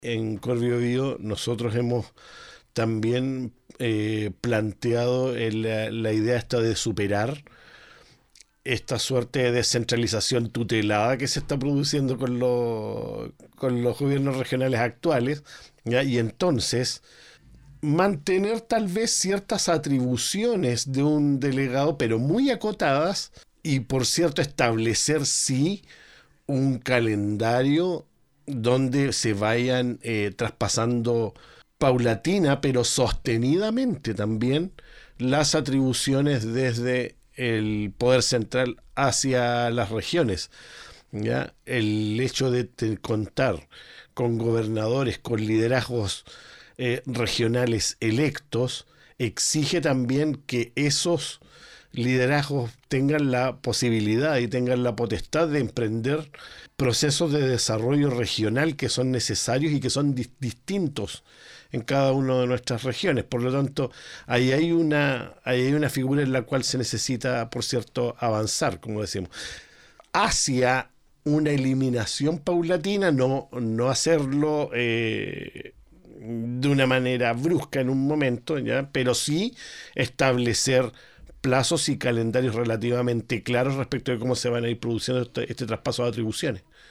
En Corvio Bio nosotros hemos también planteado la idea esta de superar esta suerte de descentralización tutelada que se está produciendo con los gobiernos regionales actuales, ¿ya? Y entonces mantener tal vez ciertas atribuciones de un delegado, pero muy acotadas, y por cierto establecer sí un calendario donde se vayan traspasando paulatina pero sostenidamente también las atribuciones desde el poder central hacia las regiones. ¿Ya? El hecho de contar con gobernadores, con liderazgos regionales electos, exige también que esos liderazgos tengan la posibilidad y tengan la potestad de emprender procesos de desarrollo regional que son necesarios y que son distintos en cada una de nuestras regiones. Por lo tanto, ahí hay una figura en la cual se necesita, por cierto, avanzar, como decimos, hacia una eliminación paulatina, no hacerlo de una manera brusca en un momento, ¿ya? Pero sí establecer plazos y calendarios relativamente claros respecto de cómo se van a ir produciendo este traspaso de atribuciones.